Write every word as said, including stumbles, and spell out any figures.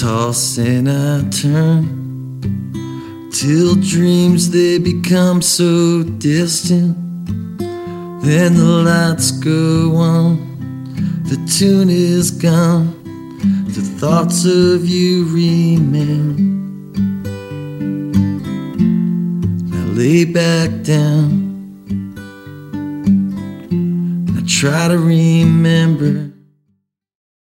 toss and I turn, till dreams they become so distant. Then the lights go on, the tune is gone, the thoughts of you remain. Now lay back down, I try to remember